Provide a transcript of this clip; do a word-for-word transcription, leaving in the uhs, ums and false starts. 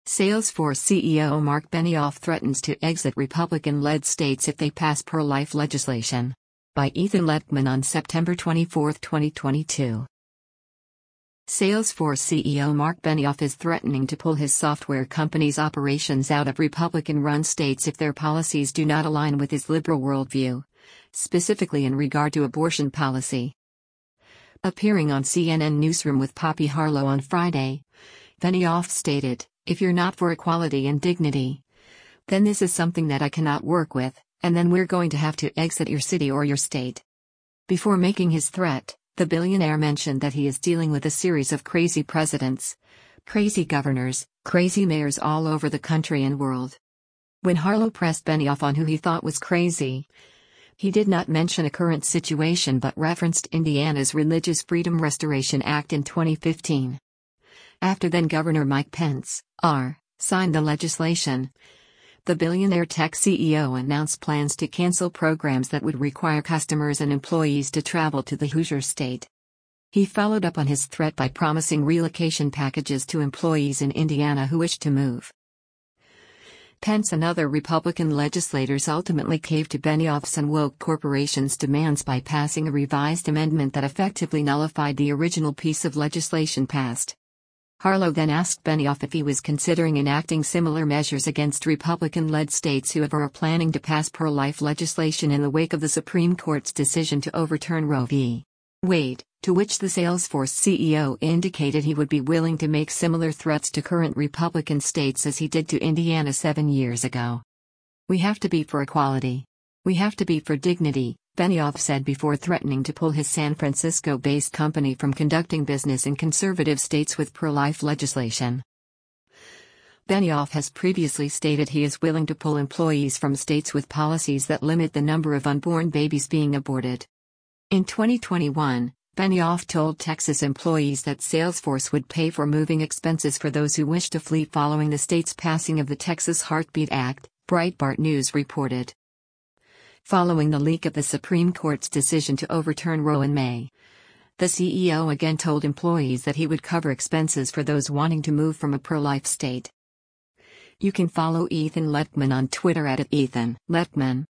Salesforce C E O Mark Benioff threatens to exit Republican-led states if they pass pro-life legislation. By Ethan Lettman on September twenty-fourth, twenty twenty-two. Salesforce C E O Mark Benioff is threatening to pull his software company's operations out of Republican-run states if their policies do not align with his liberal worldview, specifically in regard to abortion policy. Appearing on C N N Newsroom with Poppy Harlow on Friday, Benioff stated, "If you're not for equality and dignity, then this is something that I cannot work with, and then we're going to have to exit your city or your state." Before making his threat, the billionaire mentioned that he is dealing with a series of crazy presidents, crazy governors, crazy mayors all over the country and world. When Harlow pressed Benioff on who he thought was crazy, he did not mention a current situation but referenced Indiana's Religious Freedom Restoration Act in twenty fifteen. After then-Governor Mike Pence, R, signed the legislation, the billionaire tech C E O announced plans to cancel programs that would require customers and employees to travel to the Hoosier state. He followed up on his threat by promising relocation packages to employees in Indiana who wished to move. Pence and other Republican legislators ultimately caved to Benioff's and woke corporations' demands by passing a revised amendment that effectively nullified the original piece of legislation passed. Harlow then asked Benioff if he was considering enacting similar measures against Republican-led states who are planning to pass pro-life legislation in the wake of the Supreme Court's decision to overturn Roe v. Wade, to which the Salesforce C E O indicated he would be willing to make similar threats to current Republican states as he did to Indiana seven years ago. "We have to be for equality. We have to be for dignity," Benioff said before threatening to pull his San Francisco-based company from conducting business in conservative states with pro-life legislation. Benioff has previously stated he is willing to pull employees from states with policies that limit the number of unborn babies being aborted. In twenty twenty-one, Benioff told Texas employees that Salesforce would pay for moving expenses for those who wish to flee following the state's passing of the Texas Heartbeat Act, Breitbart News reported. Following the leak of the Supreme Court's decision to overturn Roe in May, the C E O again told employees that he would cover expenses for those wanting to move from a pro-life state. You can follow Ethan Lettman on Twitter at Ethan Lettman.